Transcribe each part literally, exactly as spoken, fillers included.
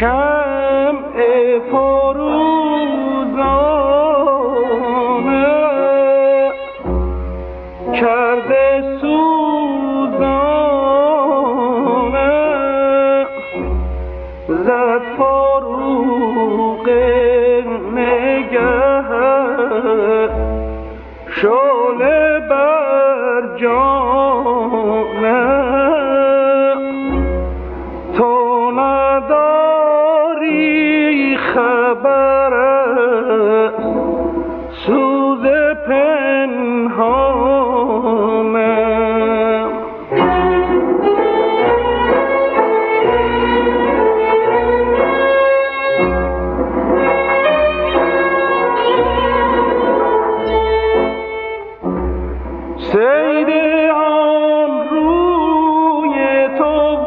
شمع فروزانه کرده سوزانه زد فاروق نگه شعله بر جانه تو نداری خبر سوز پنهانه سید آن روی تو و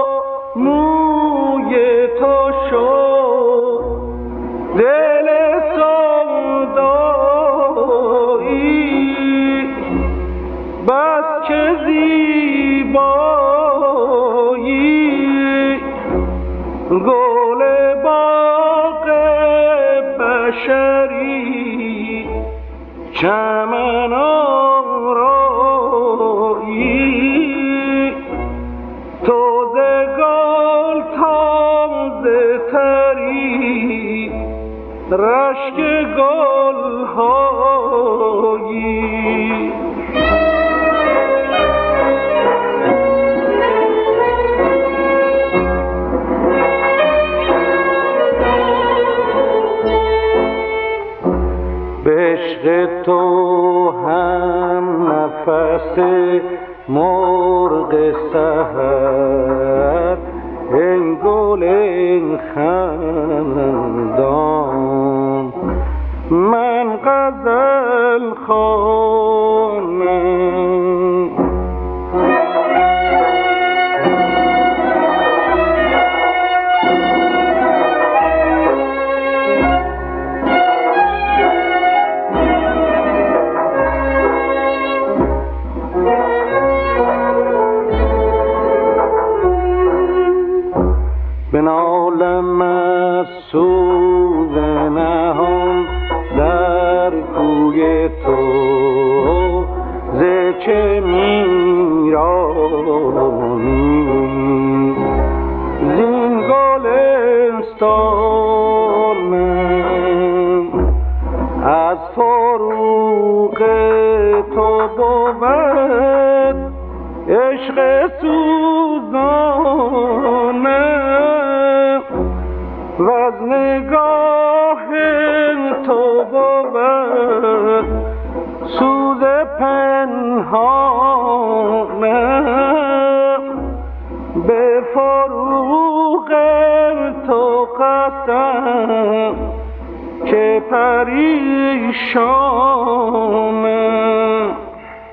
موی تو شد دل سودایی بس که زیبایی گل باغ بشری چمن آرایی تو ز گل تازه تری رشک گل‌هایی به عشق تو هم نفس مرغ سحر این گل این خندان من غزل خوانم بنالم از سوز نهان در کوی تو ز چه میرانی زین گلستانم از فروغ تو بود عشق سوزانه و از نگاه تو بود سوز پنهانه به فروغ تو قسم که پریشانم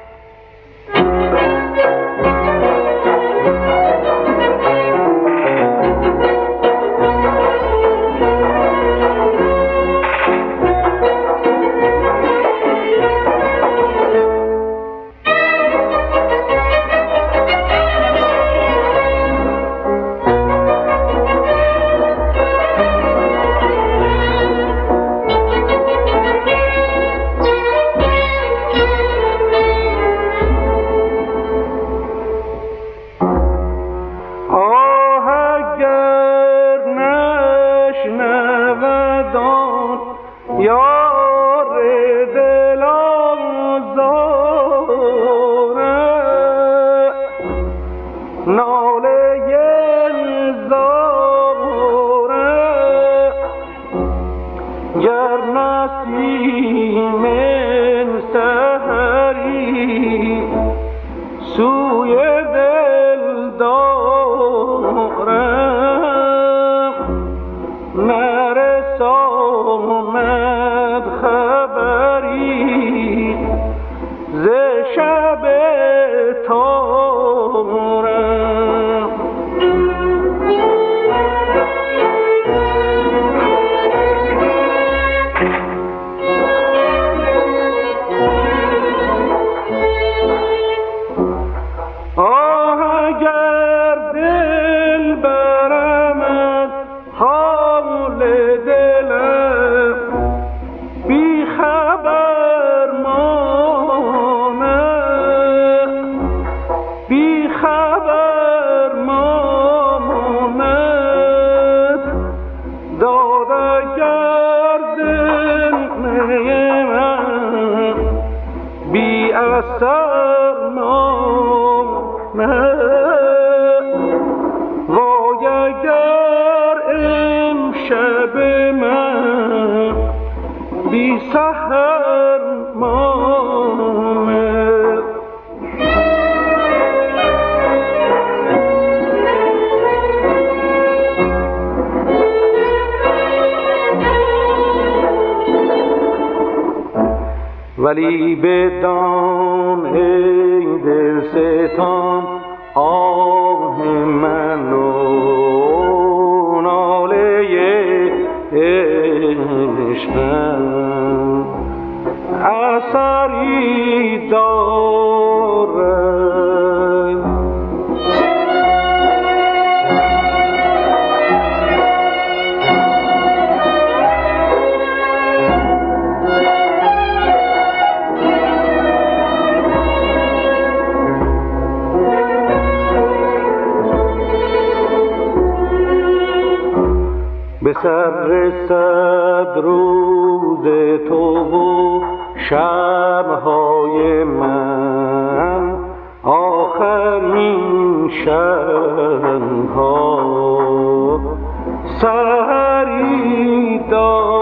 سوی دل دارم نرساند خبری ز شب تارم آه اگر دل برمت من بی اثر ماند. وای اگر امشب من بی سحر ماند. ولی بدان ای دلستان آه من و ناله عشقم اثری دارد. به سر رسد روز تو و شب‌های من، آخرین شب‌ها سحری دارد.